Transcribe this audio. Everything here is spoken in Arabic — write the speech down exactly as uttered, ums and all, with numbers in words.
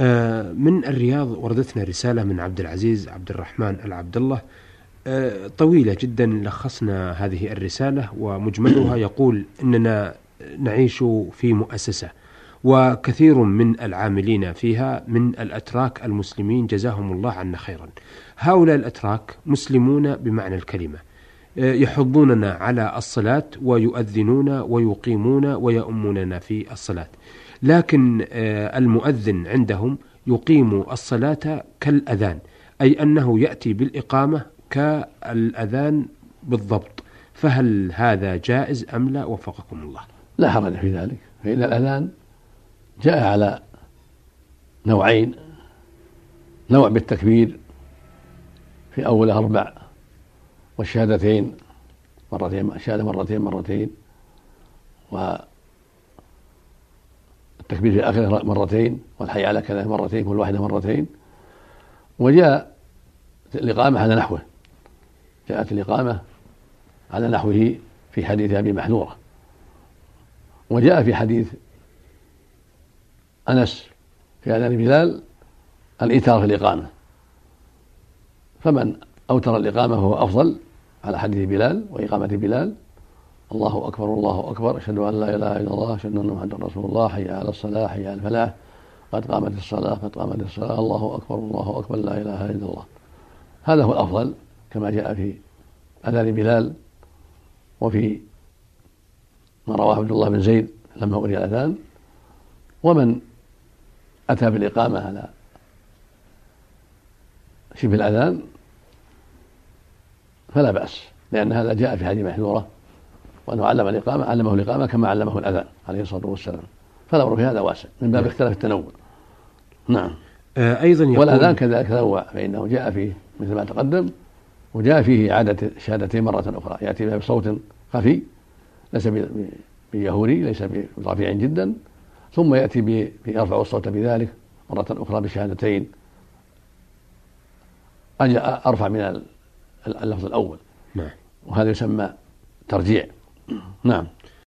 من الرياض وردتنا رسالة من عبد العزيز عبد الرحمن العبد الله طويلة جدا، لخصنا هذه الرسالة ومجملها يقول إننا نعيش في مؤسسة وكثير من العاملين فيها من الأتراك المسلمين جزاهم الله عنا خيرا. هؤلاء الأتراك مسلمون بمعنى الكلمة، يحضوننا على الصلاة ويؤذنون ويقيمون ويؤموننا في الصلاة، لكن المؤذن عندهم يقيم الصلاة كالأذان، أي أنه يأتي بالإقامة كالأذان بالضبط. فهل هذا جائز أم لا وفقكم الله؟ لا حرج في ذلك، فإن الأذان جاء على نوعين: نوع بالتكبير في أول أربع، والشهادتين مرتين، الشهادة مرتين مرتين، والتكبير في آخره مرتين، والحي على كذا مرتين، كل واحدة مرتين. وجاء الإقامة على نحوه، جاءت الإقامة على نحوه في حديث أبي محذورة، وجاء في حديث أنس في أذان بلال الإيتار في الإقامة، فمن أوتر الإقامة فهو أفضل على حديث بلال وإقامة بلال: الله أكبر الله أكبر، أشهد أن لا إله إلا الله، أشهد أن محمدا رسول الله، حي على الصلاة حي على الفلاح، قد قامت الصلاة قد قامت الصلاة، الله أكبر الله أكبر، لا إله إلا الله. هذا هو الأفضل كما جاء في أذان بلال، وفي ما رواه عبد الله بن زيد لما أري الأذان. ومن أتى بالإقامة على شبه الأذان فلا بأس، لأن هذا جاء في حديث محذورة، وأنه علم الإقامة علمه الإقامة كما علمه الأذان عليه الصلاة والسلام، فالأمر في هذا واسع من باب اختلاف التنوع. نعم. آه أيضا يقول والأذان كذلك تنوع، فإنه جاء فيه مثل ما تقدم، وجاء فيه إعادة الشهادتين مرة أخرى، يأتي بها بصوت خفي ليس بجهوري، ليس برفيع جدا، ثم يأتي بيرفع الصوت بذلك مرة أخرى بشهادتين أرفع من اللفظ الأول. نعم. وهذا يسمى ترجيع. نعم.